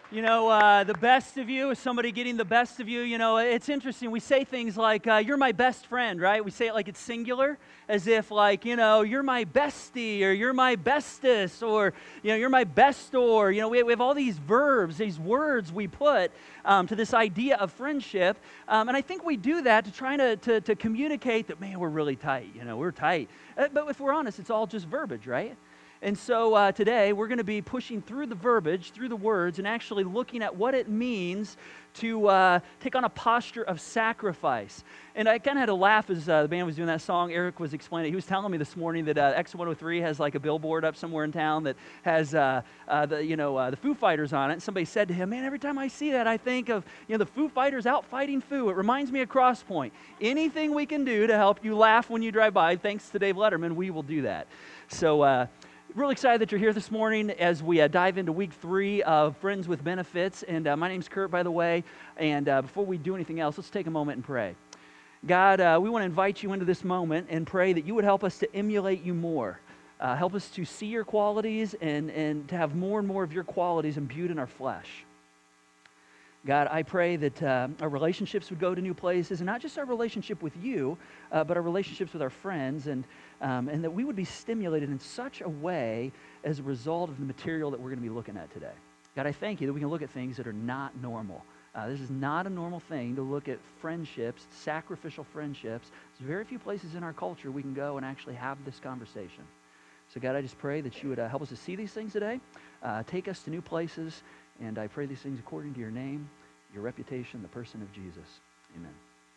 The best of you is somebody getting the best of you. It's interesting. We say things like, you're my best friend, right? We say it like it's singular, as if like, you're my bestie, or you're my bestest, or, you're my bestor. We have all these verbs, these words we put to this idea of friendship. And I think we do that to try to communicate that, man, we're really tight. We're tight. But if we're honest, it's all just verbiage, right? And so today we're going to be pushing through the verbiage, through the words, and actually looking at what it means to take on a posture of sacrifice. And I kind of had to laugh as the band was doing that song. Eric was explaining. He was telling me this morning that X103 has like a billboard up somewhere in town that has the Foo Fighters on it. And somebody said to him, "Man, every time I see that, I think of the Foo Fighters out fighting Foo. It reminds me of Crosspoint. Anything we can do to help you laugh when you drive by, thanks to Dave Letterman, we will do that." So. Really excited that you're here this morning as we dive into week 3 of Friends with Benefits. And my name's Kurt, by the way. And before we do anything else, let's take a moment and pray. God, we want to invite you into this moment and pray that you would help us to emulate you more. Help us to see your qualities and to have more and more of your qualities imbued in our flesh. God, I pray that our relationships would go to new places, and not just our relationship with you, but our relationships with our friends, and that we would be stimulated in such a way as a result of the material that we're going to be looking at today. God, I thank you that we can look at things that are not normal. This is not a normal thing to look at friendships, sacrificial friendships. There's very few places in our culture we can go and actually have this conversation. So God, I just pray that you would help us to see these things today, take us to new places, and I pray these things according to your name, your reputation, the person of Jesus. Amen.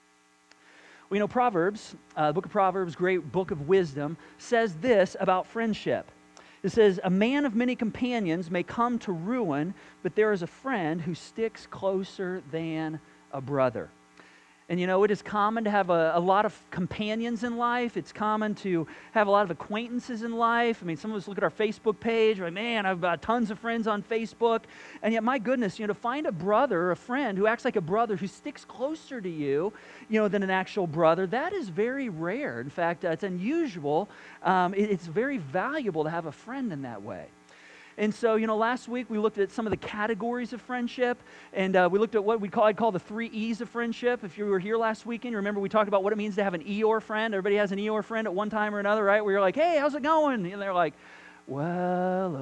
Well, Proverbs, the book of Proverbs, great book of wisdom, says this about friendship. It says, "A man of many companions may come to ruin, but there is a friend who sticks closer than a brother." And it is common to have a lot of companions in life. It's common to have a lot of acquaintances in life. I mean, some of us look at our Facebook page, like, man, I've got tons of friends on Facebook. And yet, my goodness, to find a brother or a friend who acts like a brother, who sticks closer to you, than an actual brother, that is very rare. In fact, it's unusual. It's very valuable to have a friend in that way. And so, last week we looked at some of the categories of friendship, and we looked at what I'd call the 3 E's of friendship. If you were here last weekend, remember we talked about what it means to have an Eeyore friend. Everybody has an Eeyore friend at one time or another, right? Where you're like, "Hey, how's it going?" And they're like, "Well,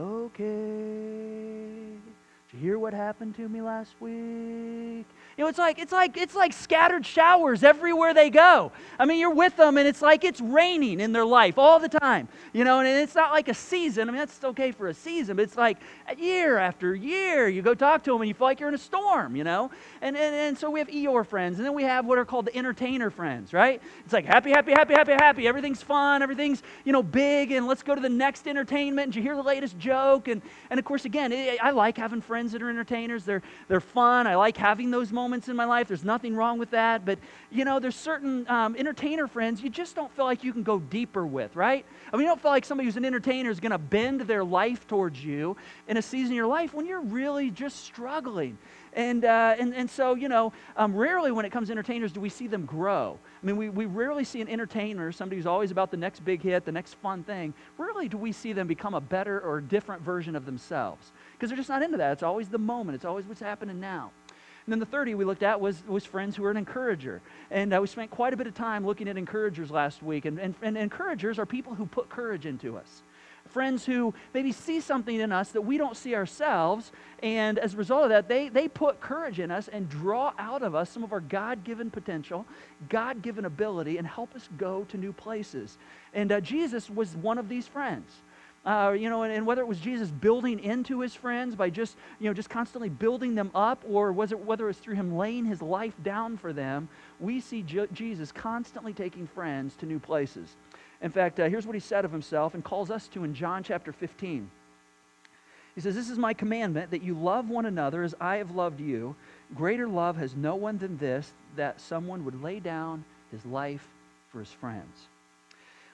okay. Did you hear what happened to me last week?" It's like scattered showers everywhere they go. I mean, you're with them, and it's like it's raining in their life all the time. And it's not like a season. I mean, that's okay for a season, but it's like year after year. You go talk to them, and you feel like you're in a storm. And so we have Eeyore friends, and then we have what are called the entertainer friends, right? It's like happy, happy, happy, happy, happy. Everything's fun. Everything's big, and let's go to the next entertainment. Did you hear the latest joke? And of course, again, I like having friends that are entertainers. They're fun. I like having those moments in my life. There's nothing wrong with that. But, there's certain entertainer friends you just don't feel like you can go deeper with, right? I mean, you don't feel like somebody who's an entertainer is going to bend their life towards you in a season of your life when you're really just struggling. And so, rarely when it comes to entertainers do we see them grow. I mean, we rarely see an entertainer, somebody who's always about the next big hit, the next fun thing. Rarely do we see them become a better or different version of themselves, because they're just not into that. It's always the moment. It's always what's happening now. And then the 30 we looked at was friends who are an encourager. And we spent quite a bit of time looking at encouragers last week. And encouragers are people who put courage into us. Friends who maybe see something in us that we don't see ourselves. And as a result of that, they put courage in us and draw out of us some of our God-given potential, God-given ability, and help us go to new places. And Jesus was one of these friends. And whether it was Jesus building into his friends by just constantly building them up, or whether it was through him laying his life down for them, we see Jesus constantly taking friends to new places. In fact, here's what he said of himself and calls us to in John chapter 15. He says, "This is my commandment, that you love one another as I have loved you. Greater love has no one than this, that someone would lay down his life for his friends."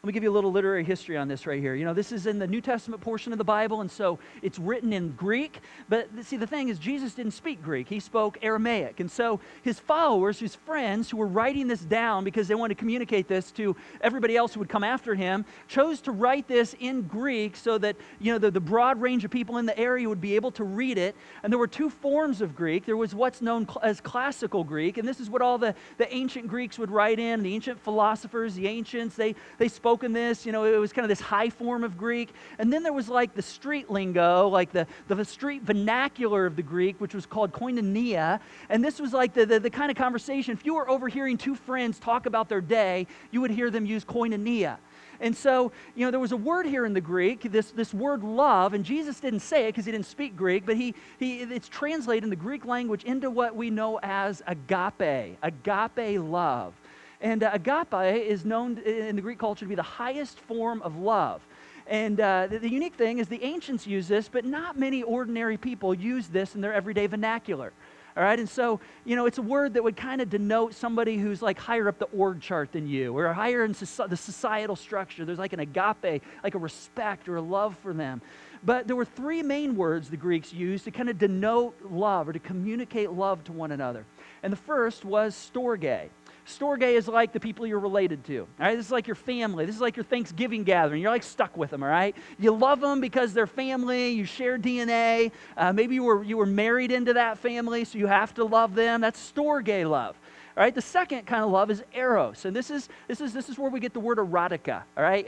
Let me give you a little literary history on this right here. You know, this is in the New Testament portion of the Bible, and so it's written in Greek. But see, the thing is, Jesus didn't speak Greek. He spoke Aramaic. And so his followers, his friends who were writing this down because they wanted to communicate this to everybody else who would come after him, chose to write this in Greek so that, you know, the broad range of people in the area would be able to read it. And there were two forms of Greek. There was what's known as classical Greek, and this is what all the ancient Greeks would write in. The ancient philosophers, the ancients, they spoke in this. You know, it was kind of this high form of Greek. And then there was like the street lingo, like the street vernacular of the Greek, which was called koinonia. And this was like the kind of conversation. If you were overhearing two friends talk about their day, you would hear them use koinonia. And so, you know, there was a word here in the Greek, this word love, and Jesus didn't say it because he didn't speak Greek, but it's translated in the Greek language into what we know as agape love. And agape is known in the Greek culture to be the highest form of love. And the unique thing is the ancients use this, but not many ordinary people use this in their everyday vernacular. All right, and so, you know, it's a word that would kind of denote somebody who's like higher up the org chart than you, or higher in the societal structure. There's like an agape, like a respect or a love for them. But there were three main words the Greeks used to kind of denote love or to communicate love to one another. And the first was storge. Storge is like the people you're related to. All right, this is like your family. This is like your Thanksgiving gathering. You're like stuck with them. All right, you love them because they're family. You share DNA. Maybe you were married into that family, so you have to love them. That's storge love. All right, the second kind of love is eros, and this is where we get the word erotica. All right,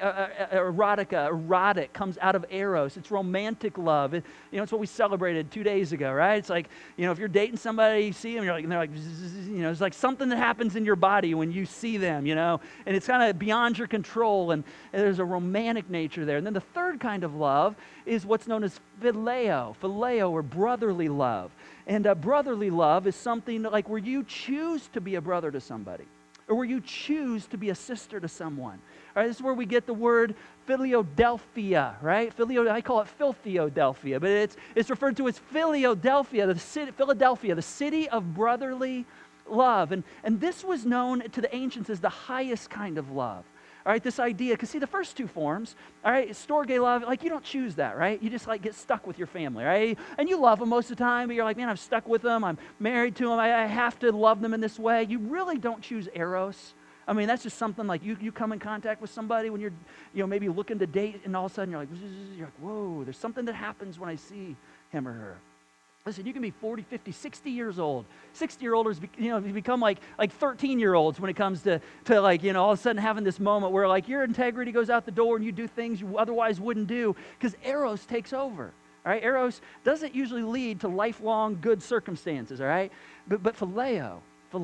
erotic comes out of eros. It's romantic love. You know, it's what we celebrated 2 days ago. Right? It's like, you know, if you're dating somebody, you see them, and they're like, you know, it's like something that happens in your body when you see them. You know, and it's kind of beyond your control, and there's a romantic nature there. And then the third kind of love is what's known as phileo, or brotherly love. And brotherly love is something like where you choose to be a brother to somebody, or where you choose to be a sister to someone. All right, this is where we get the word Philadelphia, right? I call it Filtheodelphia, but it's referred to as Philadelphia, the city of brotherly love. And this was known to the ancients as the highest kind of love. All right, this idea, because see, the first two forms, all right, storge love, like you don't choose that, right? You just like get stuck with your family, right? And you love them most of the time, but you're like, man, I'm stuck with them. I'm married to them. I have to love them in this way. You really don't choose eros. I mean, that's just something like you come in contact with somebody when you're, you know, maybe looking to date, and all of a sudden you're like, whoa, there's something that happens when I see him or her. Listen, you can be 40, 50, 60 years old. 60-year-olds, you know, become like 13-year-olds when it comes to like, you know, all of a sudden having this moment where like your integrity goes out the door and you do things you otherwise wouldn't do because eros takes over. All right, eros doesn't usually lead to lifelong good circumstances, all right? But phileo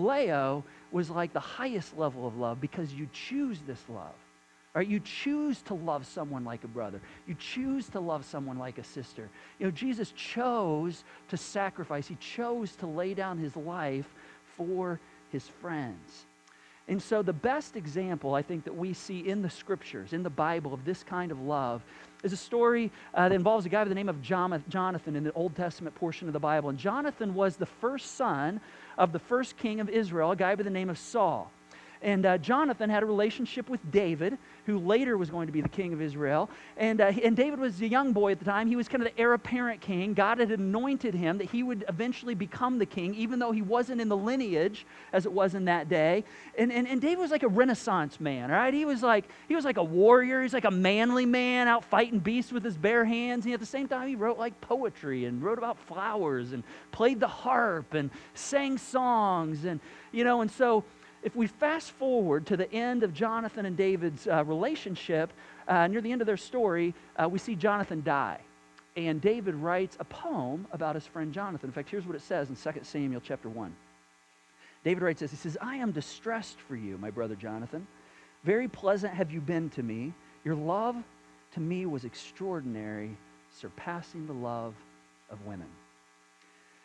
was like the highest level of love because you choose this love. All right, you choose to love someone like a brother. You choose to love someone like a sister. You know, Jesus chose to sacrifice. He chose to lay down his life for his friends. And so the best example, I think, that we see in the scriptures, in the Bible, of this kind of love is a story that involves a guy by the name of Jonathan in the Old Testament portion of the Bible. And Jonathan was the first son of the first king of Israel, a guy by the name of Saul. And Jonathan had a relationship with David, who later was going to be the king of Israel. And David was a young boy at the time. He was kind of the heir apparent king. God had anointed him that he would eventually become the king, even though he wasn't in the lineage as it was in that day. And David was like a Renaissance man, right? He was like a warrior. He's like a manly man out fighting beasts with his bare hands. And at the same time, he wrote like poetry and wrote about flowers and played the harp and sang songs. And, you know, and so if we fast forward to the end of Jonathan and David's relationship, near the end of their story, we see Jonathan die. And David writes a poem about his friend Jonathan. In fact, here's what it says in 2 Samuel chapter 1. David writes this. He says, I am distressed for you, my brother Jonathan. Very pleasant have you been to me. Your love to me was extraordinary, surpassing the love of women.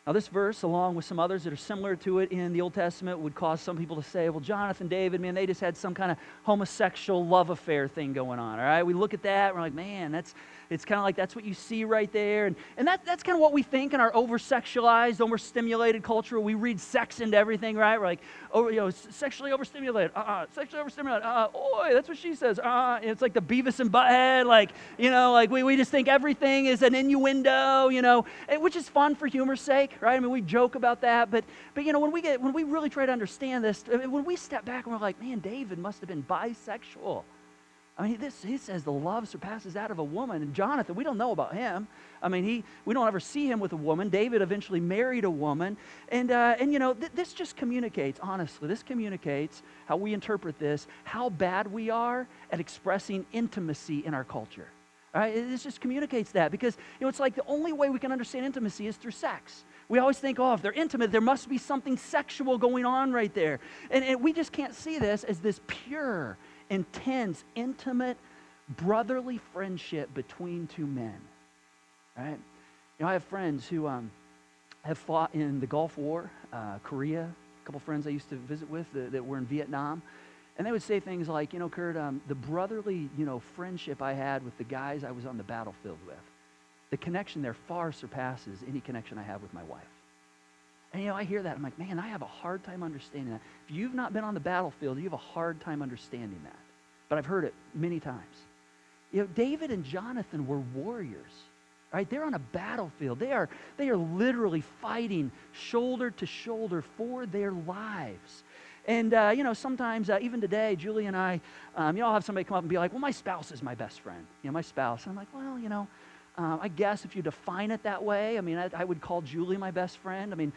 Now, this verse, along with some others that are similar to it in the Old Testament, would cause some people to say, well, Jonathan, David, man, they just had some kind of homosexual love affair thing going on, all right? We look at that, and we're like, man, it's kind of like that's what you see right there. And that's kind of what we think in our over-sexualized, overstimulated culture. We read sex into everything, right? We're like, oh, sexually overstimulated, sexually overstimulated, oi, that's what she says, it's like the Beavis and Butthead, like, we just think everything is an innuendo, which is fun for humor's sake, right? I mean, we joke about that, but when we really try to understand this, when we step back and we're like, man, David must have been bisexual. I mean, he says the love surpasses that of a woman. And Jonathan, we don't know about him. I mean, we don't ever see him with a woman. David eventually married a woman. And this just communicates, honestly, this communicates how we interpret this, how bad we are at expressing intimacy in our culture. All right? This just communicates that because, it's like the only way we can understand intimacy is through sex. We always think, if they're intimate, there must be something sexual going on right there. And we just can't see this as this pure, intense, intimate, brotherly friendship between two men, right? I have friends who have fought in the Gulf War, Korea, a couple friends I used to visit with that were in Vietnam, and they would say things like, Kurt, the brotherly, friendship I had with the guys I was on the battlefield with, the connection there far surpasses any connection I have with my wife. And, I hear that. I'm like, man, I have a hard time understanding that. If you've not been on the battlefield, you have a hard time understanding that. But I've heard it many times. David and Jonathan were warriors, right? They're on a battlefield. They are literally fighting shoulder to shoulder for their lives. And, sometimes, even today, Julie and I, I'll have somebody come up and be like, well, my spouse is my best friend. My spouse. And I'm like, well, I guess if you define it that way, I mean, I would call Julie my best friend. I mean,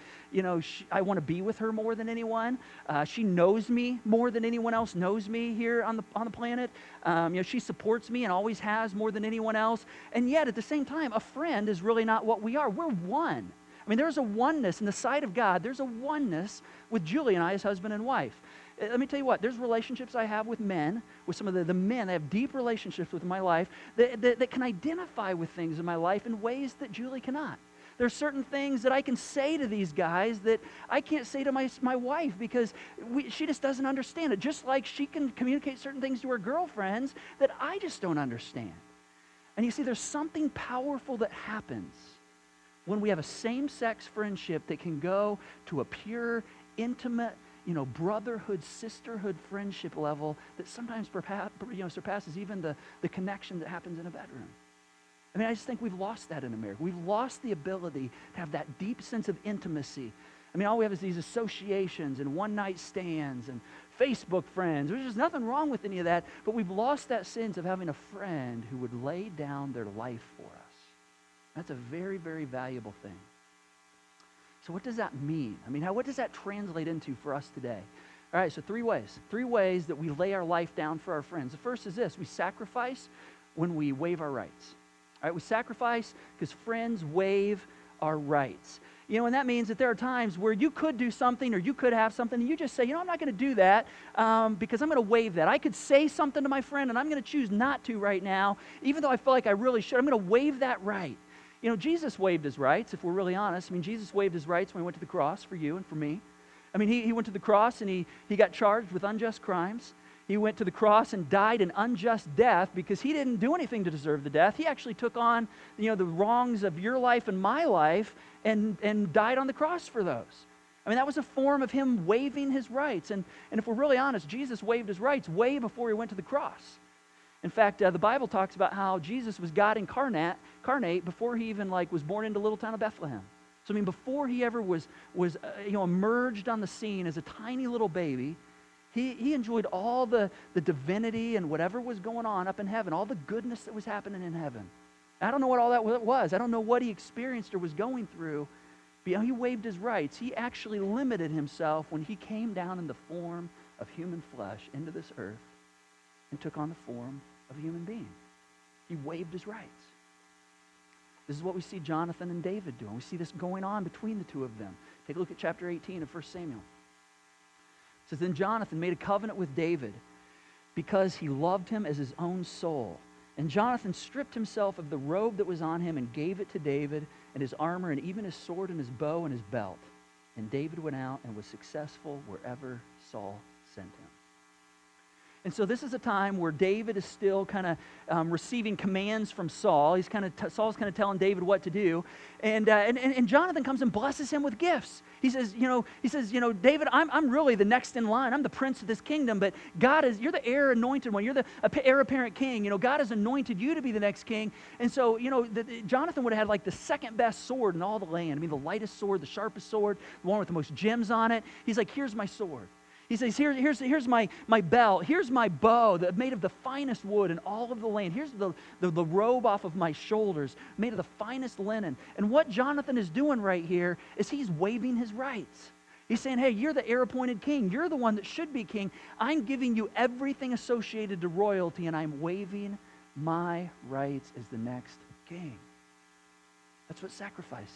I want to be with her more than anyone. She knows me more than anyone else knows me here on the planet. She supports me and always has more than anyone else. And yet, at the same time, a friend is really not what we are. We're one. I mean, there's a oneness in the sight of God. There's a oneness with Julie and I as husband and wife. Let me tell you what, there's relationships I have with men, with some of the men I have deep relationships with in my life that can identify with things in my life in ways that Julie cannot. There's certain things that I can say to these guys that I can't say to my wife because she just doesn't understand it. Just like she can communicate certain things to her girlfriends that I just don't understand. And you see, there's something powerful that happens when we have a same-sex friendship that can go to a pure, intimate, brotherhood, sisterhood friendship level that sometimes surpasses even the connection that happens in a bedroom. I mean, I just think we've lost that in America. We've lost the ability to have that deep sense of intimacy. I mean, all we have is these associations and one-night stands and Facebook friends. There's just nothing wrong with any of that, but we've lost that sense of having a friend who would lay down their life for us. That's a very, very valuable thing. So what does that mean? I mean, what does that translate into for us today? All right, so three ways that we lay our life down for our friends. The first is this: we sacrifice when we waive our rights. All right, we sacrifice because friends waive our rights. And that means that there are times where you could do something or you could have something and you just say, I'm not going to do that because I'm going to waive that. I could say something to my friend and I'm going to choose not to right now, even though I feel like I really should. I'm going to waive that right. Jesus waived his rights, if we're really honest. I mean, Jesus waived his rights when he went to the cross for you and for me. I mean, he went to the cross and he got charged with unjust crimes. He went to the cross and died an unjust death because he didn't do anything to deserve the death. He actually took on, the wrongs of your life and my life and died on the cross for those. I mean, that was a form of him waiving his rights. And if we're really honest, Jesus waived his rights way before he went to the cross. In fact, the Bible talks about how Jesus was God incarnate before he even was born into the little town of Bethlehem. So I mean, before he ever was emerged on the scene as a tiny little baby, he enjoyed all the divinity and whatever was going on up in heaven, all the goodness that was happening in heaven. I don't know what all that was. I don't know what he experienced or was going through. But he waived his rights. He actually limited himself when he came down in the form of human flesh into this earth and took on the form of a human being. He waived his rights. This is what we see Jonathan and David doing. We see this going on between the two of them. Take a look at chapter 18 of 1 Samuel. It says, then Jonathan made a covenant with David because he loved him as his own soul. And Jonathan stripped himself of the robe that was on him and gave it to David and his armor, and even his sword and his bow and his belt. And David went out and was successful wherever Saul sent him. And so this is a time where David is still kind of receiving commands from Saul. Saul's kind of telling David what to do, and Jonathan comes and blesses him with gifts. He says, David, I'm really the next in line. I'm the prince of this kingdom, but you're the heir anointed one. You're the heir apparent king. God has anointed you to be the next king. And so, Jonathan would have had like the second best sword in all the land. I mean, the lightest sword, the sharpest sword, the one with the most gems on it. He's like, here's my sword. He says, here's my belt. Here's my bow made of the finest wood in all of the land. Here's the robe off of my shoulders, made of the finest linen. And what Jonathan is doing right here is he's waiving his rights. He's saying, hey, you're the heir-appointed king. You're the one that should be king. I'm giving you everything associated to royalty, and I'm waiving my rights as the next king. That's what sacrifice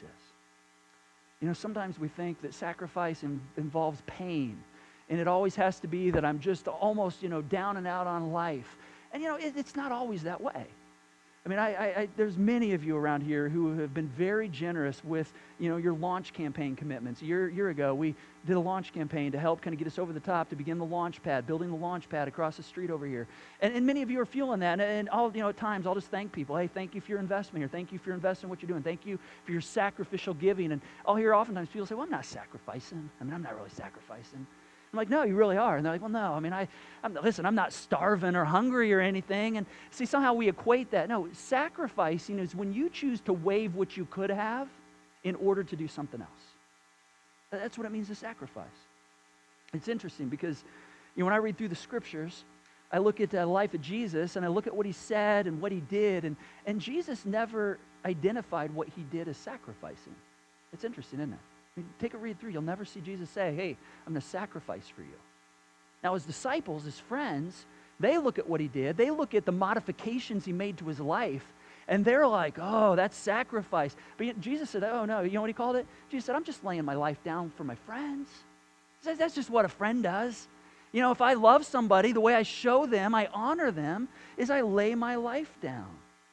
is. Sometimes we think that sacrifice involves pain. And it always has to be that I'm just almost, down and out on life. And, it's not always that way. I mean, there's many of you around here who have been very generous with, your launch campaign commitments. A year ago, we did a launch campaign to help kind of get us over the top to begin the launch pad, building the launch pad across the street over here. And many of you are feeling that. And at times, I'll just thank people. Hey, thank you for your investment here. Thank you for your investment in what you're doing. Thank you for your sacrificial giving. And I'll hear oftentimes people say, well, I'm not sacrificing. I mean, I'm not really sacrificing. I'm like, no, you really are. And they're like, well, no, I mean, I'm not starving or hungry or anything. And see, somehow we equate that. No, sacrificing is when you choose to waive what you could have in order to do something else. That's what it means to sacrifice. It's interesting because, when I read through the scriptures, I look at the life of Jesus and I look at what he said and what he did. And Jesus never identified what he did as sacrificing. It's interesting, isn't it? I mean, take a read through. You'll never see Jesus say, hey, I'm going to sacrifice for you. Now, his disciples, his friends, they look at what he did. They look at the modifications he made to his life, and they're like, oh, that's sacrifice. But yet Jesus said, oh, no. You know what he called it? Jesus said, I'm just laying my life down for my friends. He says, that's just what a friend does. If I love somebody, the way I show them, I honor them, is I lay my life down.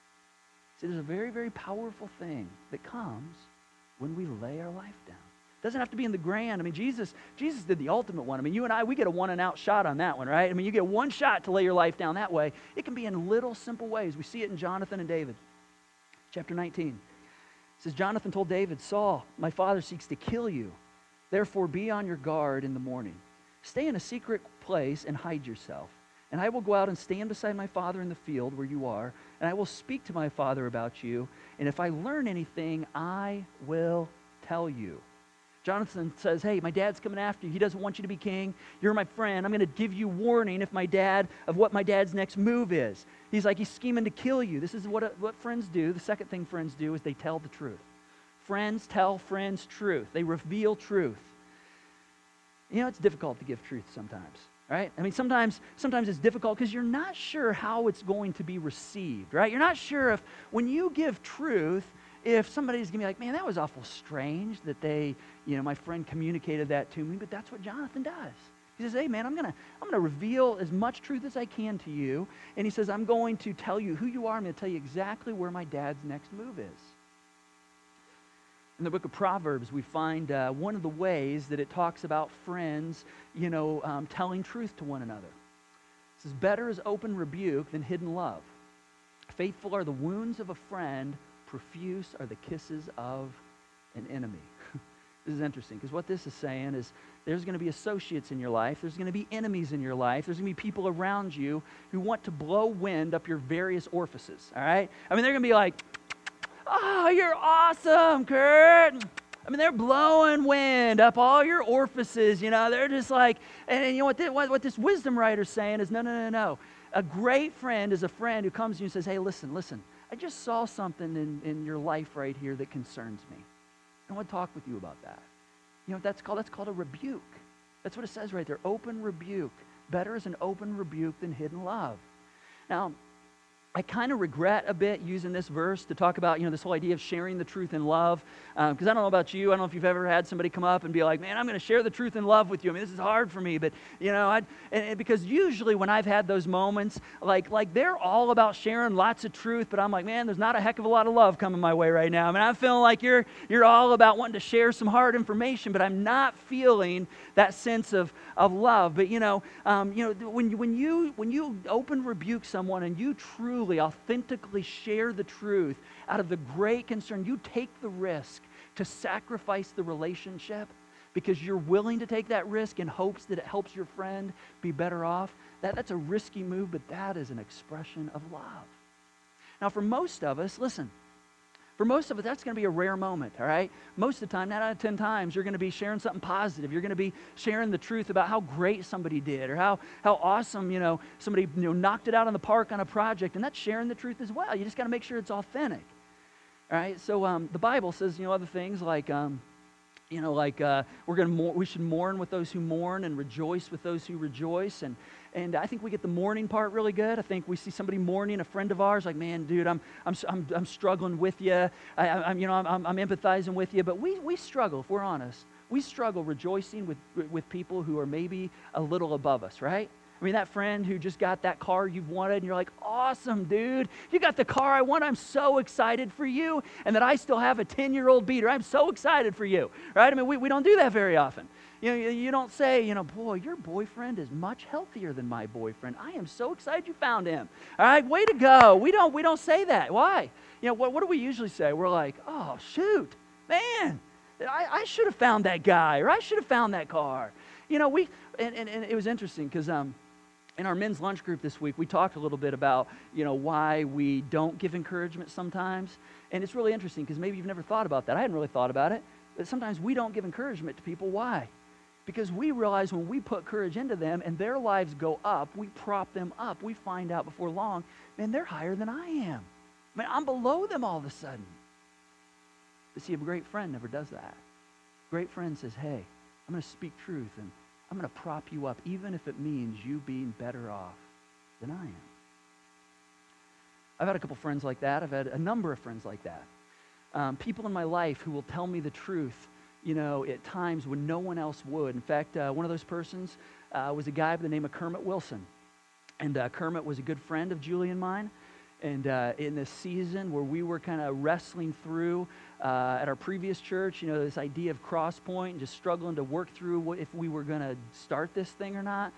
See, there's a very, very powerful thing that comes when we lay our life down. Doesn't have to be in the grand. I mean, Jesus did the ultimate one. I mean, you and I, we get a one and out shot on that one, right? I mean, you get one shot to lay your life down that way. It can be in little simple ways. We see it in Jonathan and David. Chapter 19. It says, Jonathan told David, Saul, my father seeks to kill you. Therefore, be on your guard in the morning. Stay in a secret place and hide yourself. And I will go out and stand beside my father in the field where you are, and I will speak to my father about you. And if I learn anything, I will tell you. Jonathan says, hey, my dad's coming after you. He doesn't want you to be king. You're my friend. I'm going to give you warning of what my dad's next move is. He's like, he's scheming to kill you. This is what friends do. The second thing friends do is they tell the truth. Friends tell friends truth. They reveal truth. It's difficult to give truth sometimes, right? I mean, sometimes it's difficult because you're not sure how it's going to be received, right? You're not sure if when you give truth, if somebody's going to be like, man, that was awful strange that my friend communicated that to me, but that's what Jonathan does. He says, hey, man, I'm going to reveal as much truth as I can to you. And he says, I'm going to tell you who you are. I'm going to tell you exactly where my dad's next move is. In the book of Proverbs, we find one of the ways that it talks about friends, telling truth to one another. It says, better is open rebuke than hidden love. Faithful are the wounds of a friend. Profuse are the kisses of an enemy. This is interesting because what this is saying is there's going to be associates in your life. There's going to be enemies in your life. There's going to be people around you who want to blow wind up your various orifices, all right? I mean, they're going to be like, oh, you're awesome, Kurt. I mean, they're blowing wind up all your orifices, They're just like, and you know what this wisdom writer's saying is, no. A great friend is a friend who comes to you and says, hey, listen. I just saw something in your life right here that concerns me. I want to talk with you about that. You know what that's called? That's called a rebuke. That's what it says right there, open rebuke. Better is an open rebuke than hidden love. Now, I kind of regret a bit using this verse to talk about, this whole idea of sharing the truth in love. Because I don't know about you. I don't know if you've ever had somebody come up and be like, man, I'm going to share the truth in love with you. I mean, this is hard for me. But, because usually when I've had those moments, like they're all about sharing lots of truth. But I'm like, man, there's not a heck of a lot of love coming my way right now. I mean, I'm feeling like you're all about wanting to share some hard information. But I'm not feeling that sense of love. But, when you open rebuke someone and you truly authentically share the truth out of the great concern, you take the risk to sacrifice the relationship because you're willing to take that risk in hopes that it helps your friend be better off. That's a risky move, but that is an expression of love. Now, for most of us, listen, that's going to be a rare moment, all right? Most of the time, 9 out of 10 times, you're going to be sharing something positive. You're going to be sharing the truth about how great somebody did or how awesome, somebody knocked it out in the park on a project, and that's sharing the truth as well. You just got to make sure it's authentic, all right? So the Bible says, other things like, we should mourn with those who mourn and rejoice with those who rejoice. And I think we get the mourning part really good. I think we see somebody mourning, a friend of ours, like, man, dude, I'm struggling with you. I'm empathizing with you. But we struggle, if we're honest. We struggle rejoicing with people who are maybe a little above us, right? I mean, that friend who just got that car you've wanted, and you're like, awesome, dude. You got the car I want. I'm so excited for you. And that I still have a 10-year-old beater. I'm so excited for you, right? I mean, we don't do that very often. You don't say, boy, your boyfriend is much healthier than my boyfriend. I am so excited you found him. All right, way to go. We don't say that. Why? What do we usually say? We're like, oh, shoot, man, I should have found that guy, or I should have found that car. And it was interesting because in our men's lunch group this week, we talked a little bit about, why we don't give encouragement sometimes. And it's really interesting because maybe you've never thought about that. I hadn't really thought about it. But sometimes we don't give encouragement to people. Why? Because we realize when we put courage into them and their lives go up, we prop them up. We find out before long, man, they're higher than I am. I mean, I'm below them all of a sudden. But see, a great friend never does that. A great friend says, hey, I'm going to speak truth and I'm going to prop you up, even if it means you being better off than I am. I've had a couple friends like that. I've had a number of friends like that. People in my life who will tell me the truth, at times when no one else would. In fact, one of those persons was a guy by the name of Kermit Wilson. And Kermit was a good friend of Julie and mine. And in this season where we were kind of wrestling through at our previous church, this idea of Crosspoint and just struggling to work through if we were going to start this thing or not.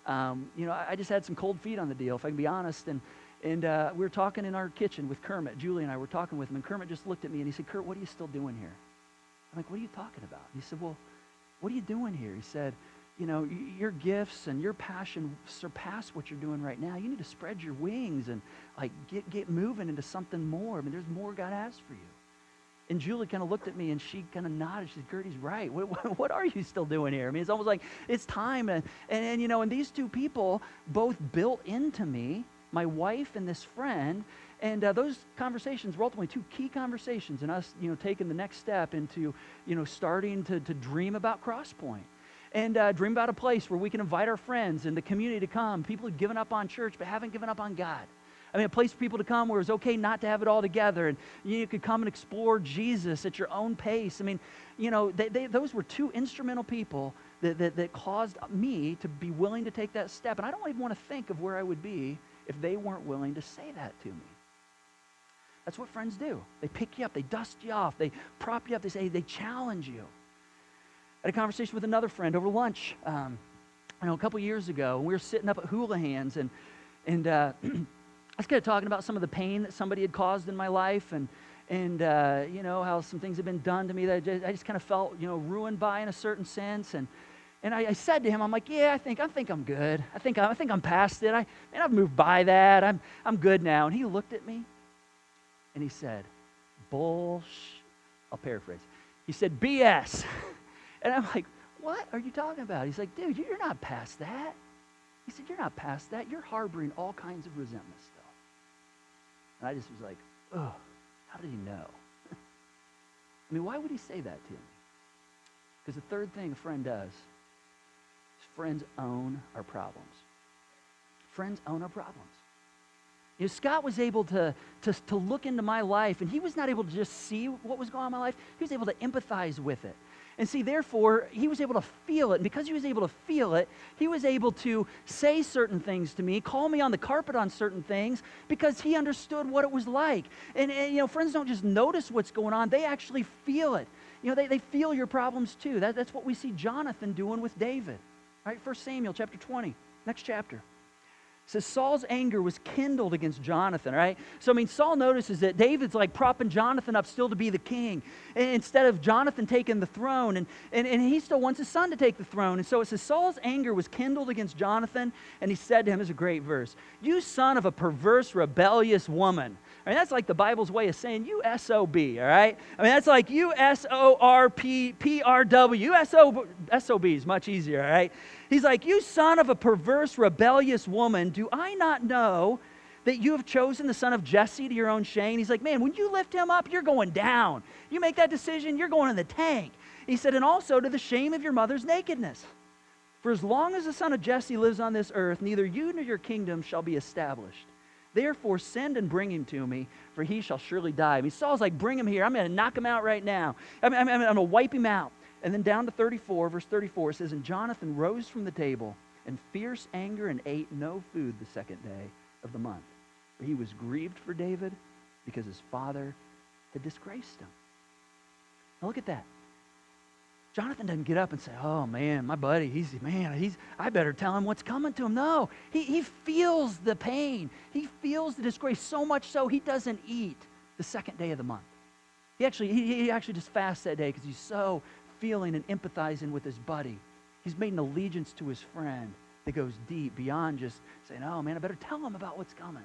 I just had some cold feet on the deal, if I can be honest. And we were talking in our kitchen with Kermit. Julie and I were talking with him. And Kermit just looked at me and he said, Kurt, what are you still doing here? I'm like, what are you talking about? He said, well, what are you doing here? He said, your gifts and your passion surpass what you're doing right now. You need to spread your wings and get moving into something more. I mean, there's more God has for you. And Julie kind of looked at me and she kind of nodded. She said, Kurt, he's right. What are you still doing here? I mean, it's almost like it's time. And these two people both built into me, my wife and this friend. And those conversations were ultimately two key conversations in us, taking the next step into, starting to dream about Crosspoint. And dream about a place where we can invite our friends and the community to come, people who've given up on church but haven't given up on God. I mean, a place for people to come where it's okay not to have it all together, and you could come and explore Jesus at your own pace. I mean, those were two instrumental people that caused me to be willing to take that step. And I don't even want to think of where I would be if they weren't willing to say that to me. That's what friends do. They pick you up, they dust you off, they prop you up, they challenge you. I had a conversation with another friend over lunch, a couple years ago. We were sitting up at Houlihan's, and I was kind of talking about some of the pain that somebody had caused in my life, and how some things had been done to me that I just kind of felt, ruined by in a certain sense. And I said to him, I'm like, yeah, I think I'm good. I think I'm past it. I've moved by that. I'm good now. And he looked at me, and he said, bullshit. I'll paraphrase. He said, BS. And I'm like, what are you talking about? He's like, dude, you're not past that. He said, you're not past that. You're harboring all kinds of resentment still. And I just was like, oh, how did he know? I mean, why would he say that to me? Because the third thing a friend does is friends own our problems. Friends own our problems. Scott was able to look into my life, and he was not able to just see what was going on in my life. He was able to empathize with it. And see, therefore, he was able to feel it. And because he was able to feel it, he was able to say certain things to me, call me on the carpet on certain things, because he understood what it was like. And friends don't just notice what's going on. They actually feel it. They feel your problems too. That's what we see Jonathan doing with David. All right, 1 Samuel chapter 20, next chapter. It says Saul's anger was kindled against Jonathan, right? So, Saul notices that David's like propping Jonathan up still to be the king, instead of Jonathan taking the throne, and he still wants his son to take the throne. And so it says Saul's anger was kindled against Jonathan, and he said to him, this is a great verse, "You son of a perverse, rebellious woman." That's like the Bible's way of saying you SOB, all right? That's like you SORPPRW. SOB is much easier, all right? He's like, "You son of a perverse, rebellious woman, do I not know that you have chosen the son of Jesse to your own shame?" He's like, man, when you lift him up, you're going down. You make that decision, you're going in the tank. He said, "And also to the shame of your mother's nakedness. For as long as the son of Jesse lives on this earth, neither you nor your kingdom shall be established. Therefore send and bring him to me, for he shall surely die." Saul's like, bring him here. I'm going to knock him out right now. I'm going to wipe him out. And then down to 34, verse 34, it says, "And Jonathan rose from the table in fierce anger and ate no food the second day of the month. For he was grieved for David because his father had disgraced him." Now look at that. Jonathan doesn't get up and say, "Oh man, my buddy, I better tell him what's coming to him." No, he feels the pain. He feels the disgrace so much so he doesn't eat the second day of the month. He actually just fasts that day because he's so feeling and empathizing with his buddy. He's made an allegiance to his friend that goes deep beyond just saying, "Oh man, I better tell him about what's coming."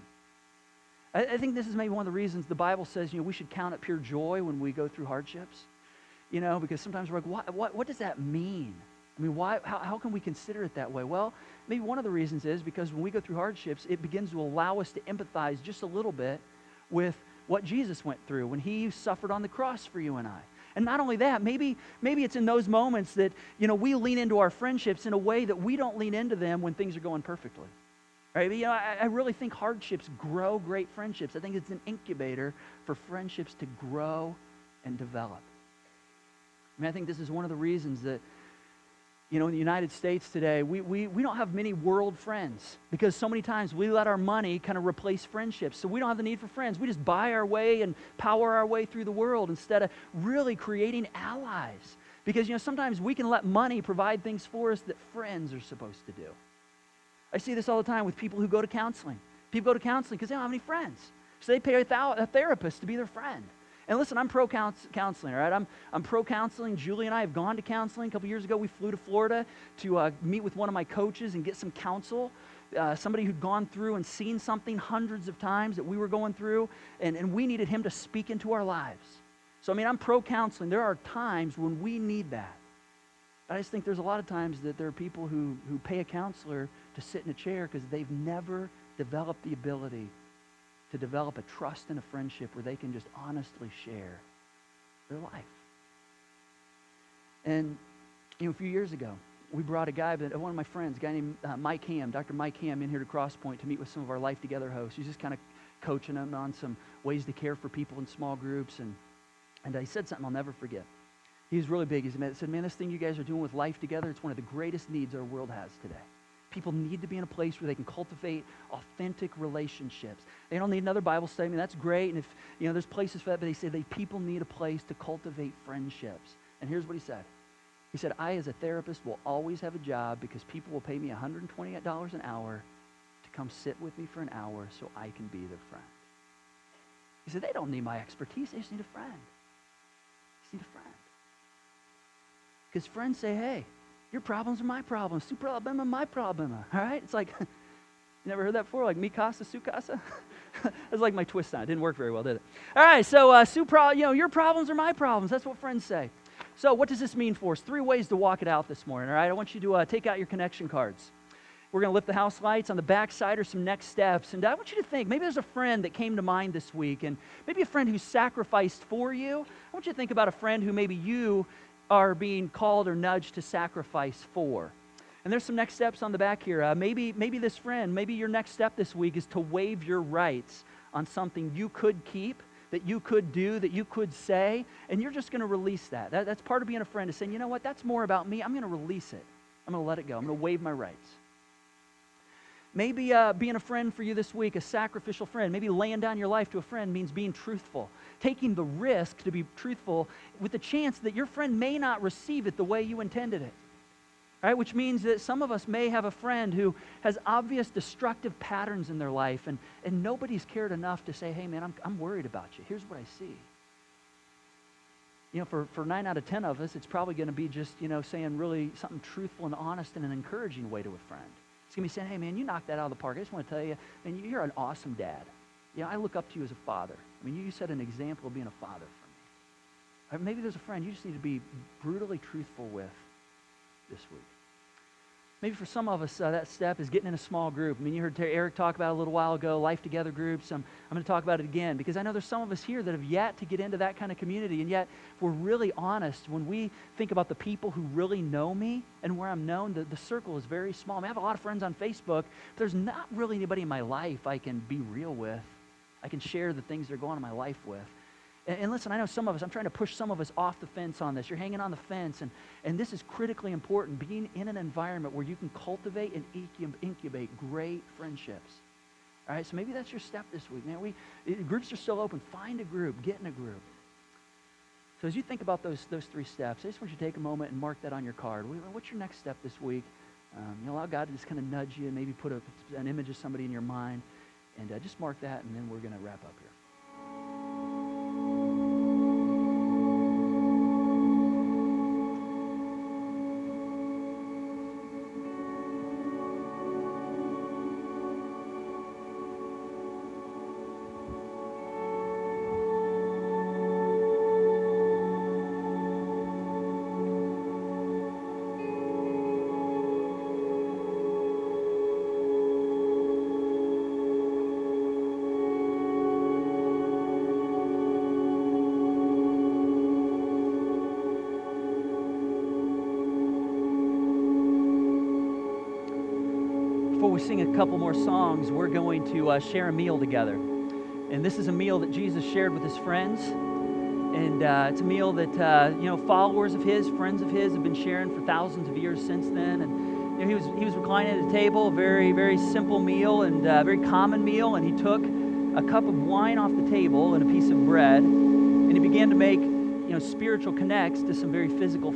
I think this is maybe one of the reasons the Bible says, we should count it pure joy when we go through hardships. Because sometimes we're like, what does that mean? How can we consider it that way? Well, maybe one of the reasons is because when we go through hardships, it begins to allow us to empathize just a little bit with what Jesus went through when he suffered on the cross for you and I. And not only that, maybe it's in those moments that, we lean into our friendships in a way that we don't lean into them when things are going perfectly. Right? I really think hardships grow great friendships. I think it's an incubator for friendships to grow and develop. I think this is one of the reasons that, in the United States today, we don't have many world friends because so many times we let our money kind of replace friendships. So we don't have the need for friends. We just buy our way and power our way through the world instead of really creating allies. Because, sometimes we can let money provide things for us that friends are supposed to do. I see this all the time with people who go to counseling. People go to counseling because they don't have any friends. So they pay a therapist to be their friend. And listen, I'm pro-counseling, all right? I'm pro-counseling. Julie and I have gone to counseling. A couple years ago, we flew to Florida to meet with one of my coaches and get some counsel. Somebody who'd gone through and seen something hundreds of times that we were going through, and we needed him to speak into our lives. So, I'm pro-counseling. There are times when we need that. But I just think there's a lot of times that there are people who pay a counselor to sit in a chair because they've never developed the ability to develop a trust and a friendship where they can just honestly share their life. And, a few years ago, we brought one of my friends, a guy named Mike Ham, Dr. Mike Ham, in here to Crosspoint to meet with some of our Life Together hosts. He's just kind of coaching them on some ways to care for people in small groups. And he said something I'll never forget. He was really big. He said, "Man, this thing you guys are doing with Life Together, it's one of the greatest needs our world has today. People need to be in a place where they can cultivate authentic relationships. They don't need another Bible study. That's great. And if, there's places for that, but they say people need a place to cultivate friendships." And here's what he said. He said, "I, as a therapist, will always have a job because people will pay me $128 an hour to come sit with me for an hour so I can be their friend." He said, "They don't need my expertise. They just need a friend. They just need a friend." Because friends say, "Hey, your problems are my problems. Su problema, my problema." All right? It's like, you never heard that before? Like, mi casa, su casa? That's like my twist on it. Didn't work very well, did it? All right, so your problems are my problems. That's what friends say. So what does this mean for us? 3 ways to walk it out this morning, all right? I want you to take out your connection cards. We're going to lift the house lights. On the back side are some next steps. And I want you to think, maybe there's a friend that came to mind this week, and maybe a friend who sacrificed for you. I want you to think about a friend who maybe you are being called or nudged to sacrifice for. And there's some next steps on the back here. Maybe this friend, maybe your next step this week is to waive your rights on something you could keep, that you could do, that you could say, and you're just going to release that. That's part of being a friend, is saying, you know what, that's more about me. I'm going to release it. I'm going to let it go. I'm going to waive my rights. Maybe being a friend for you this week, a sacrificial friend, maybe laying down your life to a friend means being truthful, taking the risk to be truthful with the chance that your friend may not receive it the way you intended it. Right? Which means that some of us may have a friend who has obvious destructive patterns in their life, and nobody's cared enough to say, hey man, I'm worried about you. Here's what I see. You know, for 9 out of 10 of us, it's probably going to be just, saying really something truthful and honest in an encouraging way to a friend. It's going to be saying, hey man, you knocked that out of the park. I just want to tell you, man, you're an awesome dad. I look up to you as a father. I mean, you set an example of being a father for me. Or maybe there's a friend you just need to be brutally truthful with this week. Maybe for some of us, that step is getting in a small group. I mean, you heard Eric talk about it a little while ago, Life Together groups. I'm going to talk about it again because I know there's some of us here that have yet to get into that kind of community. And yet, if we're really honest, when we think about the people who really know me and where I'm known, the circle is very small. I mean, I have a lot of friends on Facebook, but there's not really anybody in my life I can be real with. I can share the things that are going on in my life with. And listen, I know some of us, I'm trying to push some of us off the fence on this. You're hanging on the fence, and this is critically important, being in an environment where you can cultivate and incubate great friendships. All right, so maybe that's your step this week. Man, groups are still open. Find a group. Get in a group. So as you think about those 3 steps, I just want you to take a moment and mark that on your card. What's your next step this week? Allow God to just kind of nudge you and maybe put an image of somebody in your mind, and just mark that, and then we're going to wrap up here. Before we sing a couple more songs, we're going to share a meal together. And this is a meal that Jesus shared with his friends. And it's a meal that, followers of his, friends of his have been sharing for thousands of years since then. And he was reclining at a table, a very, very simple meal and a very common meal. And he took a cup of wine off the table and a piece of bread. And he began to make, spiritual connects to some very physical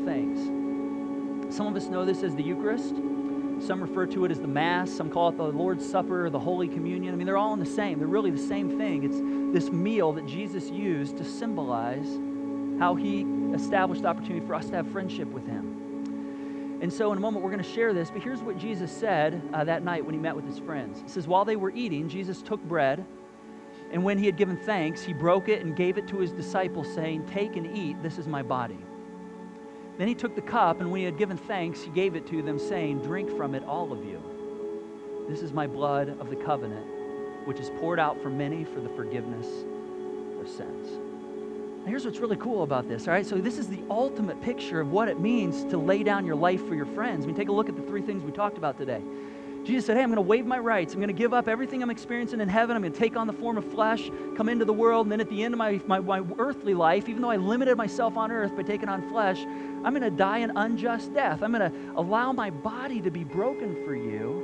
things. Some of us know this as the Eucharist. Some refer to it as the Mass. Some call it the Lord's Supper or the Holy Communion. I mean, they're all in the same. They're really the same thing. It's this meal that Jesus used to symbolize how he established the opportunity for us to have friendship with him. And so in a moment, we're going to share this. But here's what Jesus said that night when he met with his friends. It says, while they were eating, Jesus took bread. And when he had given thanks, he broke it and gave it to his disciples, saying, take and eat. This is my body. Then he took the cup, and when he had given thanks, he gave it to them, saying, drink from it, all of you. This is my blood of the covenant, which is poured out for many for the forgiveness of sins. Now, here's what's really cool about this, all right? So this is the ultimate picture of what it means to lay down your life for your friends. I mean, take a look at the 3 things we talked about today. Jesus said, hey, I'm going to waive my rights. I'm going to give up everything I'm experiencing in heaven. I'm going to take on the form of flesh, come into the world, and then at the end of my earthly life, even though I limited myself on earth by taking on flesh, I'm going to die an unjust death. I'm going to allow my body to be broken for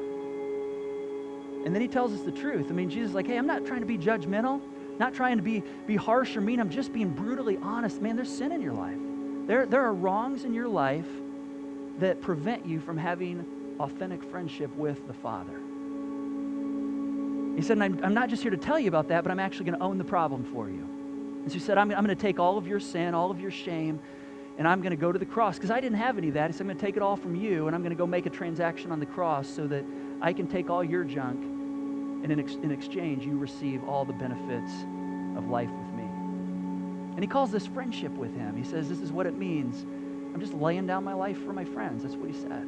you. And then he tells us the truth. I mean, Jesus is like, hey, I'm not trying to be judgmental, not trying to be harsh or mean. I'm just being brutally honest. Man, there's sin in your life. There are wrongs in your life that prevent you from having authentic friendship with the Father. He said, and I'm not just here to tell you about that, but I'm actually going to own the problem for you. And so he said, I'm going to take all of your sin, all of your shame, and I'm going to go to the cross. Because I didn't have any of that. He said, I'm going to take it all from you, and I'm going to go make a transaction on the cross so that I can take all your junk, and in exchange, you receive all the benefits of life with me. And he calls this friendship with him. He says, this is what it means. I'm just laying down my life for my friends. That's what he said.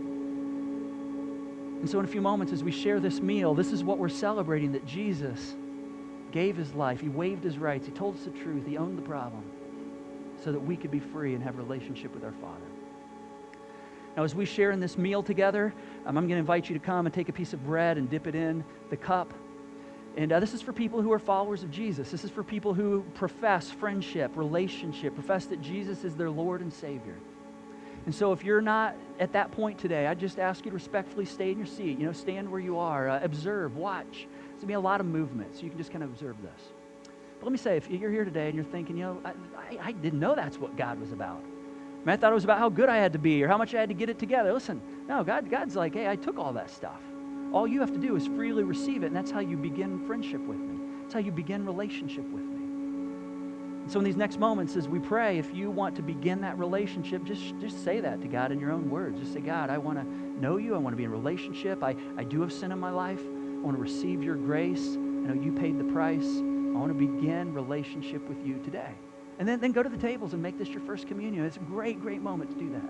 And so in a few moments, as we share this meal, this is what we're celebrating, that Jesus gave his life. He waived his rights. He told us the truth. He owned the problem so that we could be free and have a relationship with our Father. Now, as we share in this meal together, I'm going to invite you to come and take a piece of bread and dip it in the cup. And this is for people who are followers of Jesus. This is for people who profess friendship, relationship, profess that Jesus is their Lord and Savior. And so if you're not at that point today, I just ask you to respectfully stay in your seat. Stand where you are. Observe, watch. There's going to be a lot of movement, so you can just kind of observe this. But let me say, if you're here today and you're thinking, I didn't know that's what God was about. I mean, I thought it was about how good I had to be or how much I had to get it together. Listen, no, God's like, hey, I took all that stuff. All you have to do is freely receive it, and that's how you begin friendship with me. That's how you begin relationship with me. And so in these next moments, as we pray, if you want to begin that relationship, just say that to God in your own words. Just say, God, I want to know you. I want to be in a relationship. I do have sin in my life. I want to receive your grace. I know you paid the price. I want to begin relationship with you today. And then go to the tables and make this your first communion. It's a great, great moment to do that.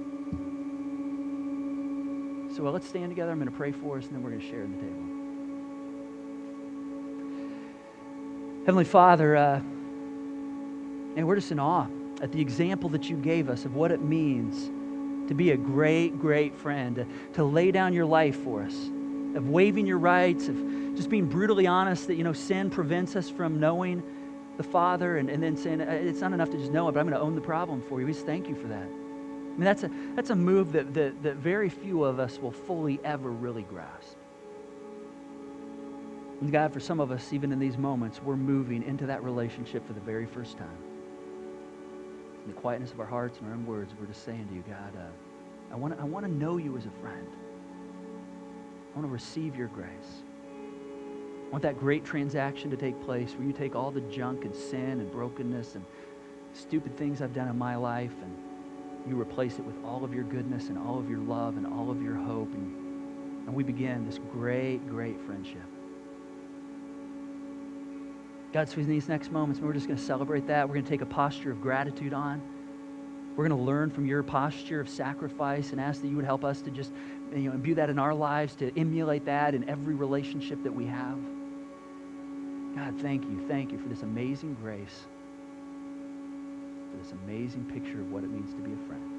So let's stand together. I'm going to pray for us, and then we're going to share at the table. Heavenly Father, and we're just in awe at the example that you gave us of what it means to be a great, great friend, to lay down your life for us, of waiving your rights, of just being brutally honest that, sin prevents us from knowing the Father, and then saying, it's not enough to just know it, but I'm going to own the problem for you. We just thank you for that. I mean, that's a move that very few of us will fully ever really grasp. And God, for some of us, even in these moments, we're moving into that relationship for the very first time. In the quietness of our hearts and our own words, we're just saying to you, God, I want to know you as a friend. I want to receive your grace. I want that great transaction to take place where you take all the junk and sin and brokenness and stupid things I've done in my life, and you replace it with all of your goodness and all of your love and all of your hope, and we begin this great, great friendship. God, so in these next moments, we're just going to celebrate that. We're going to take a posture of gratitude on. We're going to learn from your posture of sacrifice and ask that you would help us to just imbue that in our lives, to emulate that in every relationship that we have. God, thank you for this amazing grace, for this amazing picture of what it means to be a friend.